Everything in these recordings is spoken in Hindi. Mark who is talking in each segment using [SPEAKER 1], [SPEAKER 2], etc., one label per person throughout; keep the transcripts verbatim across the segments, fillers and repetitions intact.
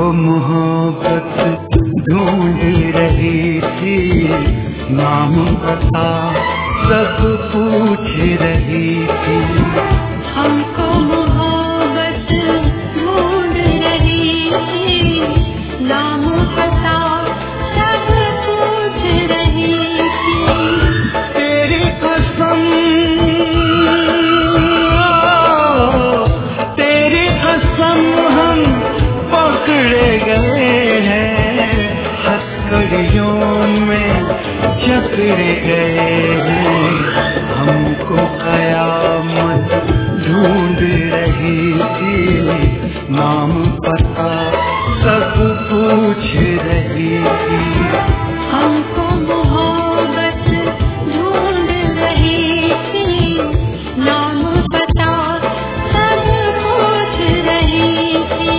[SPEAKER 1] मोहब्बत ढूंढ रही थी, नाम पता सब पूछ रही थी।
[SPEAKER 2] हमको मोहब्बत ढूंढ रही थी, नाम पता सब पूछ रही थी।
[SPEAKER 1] तेरी कसम, तेरी कसम हम पकड़े गए हैं, हथकड़ियों में जकड़े गए हैं। हमको कयामत ढूंढ रही थी, नाम पता सब पूछ रही थी।
[SPEAKER 2] हमको मोहब्बत ढूंढ रही थी, नाम पता सब पूछ रही थी।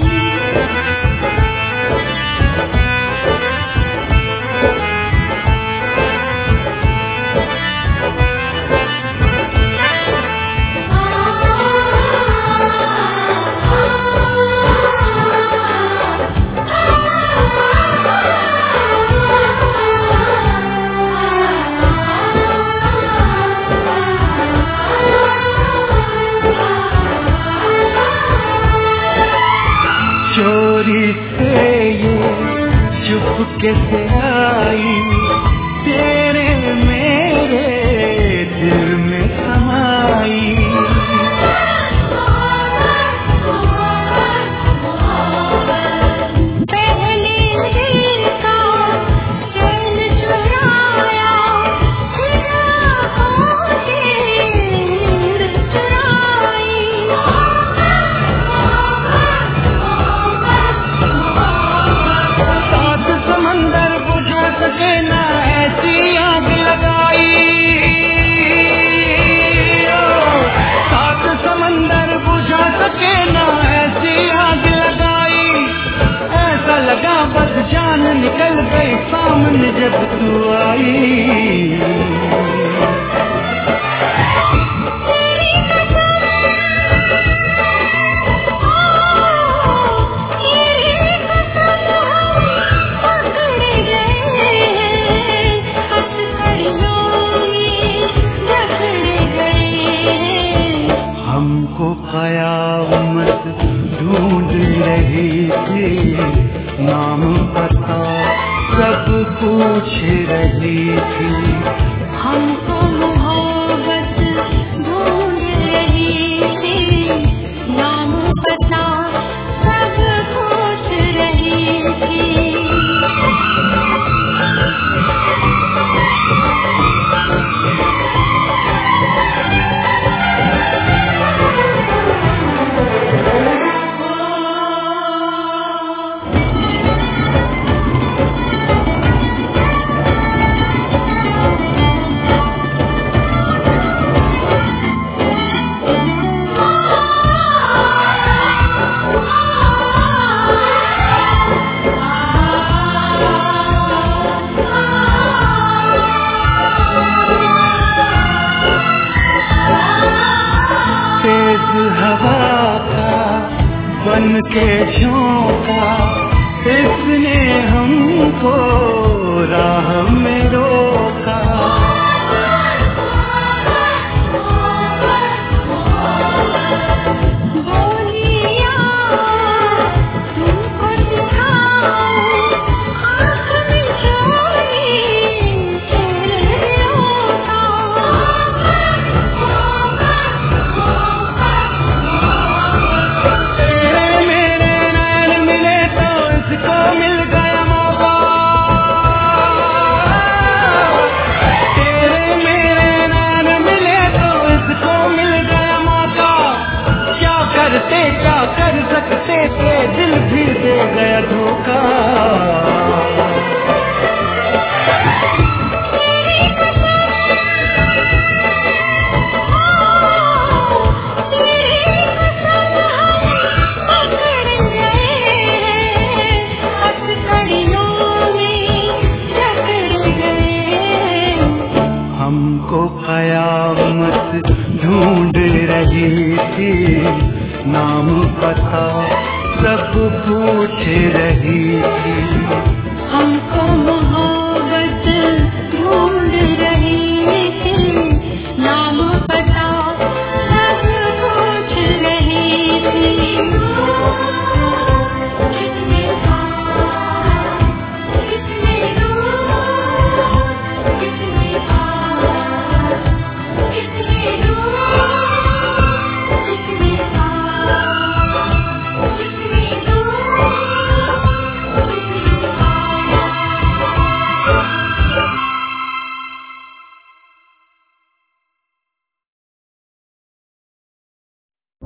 [SPEAKER 1] चोरी से ये चुपके से आई, तेरे मेरे दिल में समाई।
[SPEAKER 2] पहले दिल का चैन चुराया, फिर आँखों से नींद चुराई।
[SPEAKER 1] सात समंदर बुझा सके ना ऐसी आग लगाई, ओ, सात समंदर बुझा सके ना ऐसी आग लगाई। ऐसा लगा बस जान निकल गई सामने जब तू आई। हमको कयामत ढूंढ रही थी, नाम पता सब पूछ रही थी।
[SPEAKER 2] हमको मोहब्बत ढूंढ रही थी, नाम पता सब पूछ रही थी।
[SPEAKER 1] हवा का बन के झोंका, इसने हमको राह में रोका।
[SPEAKER 2] बोलिया तुमको दिखाऊं, आँख में चोरी चुन रोका।
[SPEAKER 1] क्या कर सकते थे, दिल भी दे गया धोखा। हमको कयामत ढूंढ रही थी, नाम पता सब पूछ रही थी।
[SPEAKER 2] हमको मोहब्बत ढूंढ रही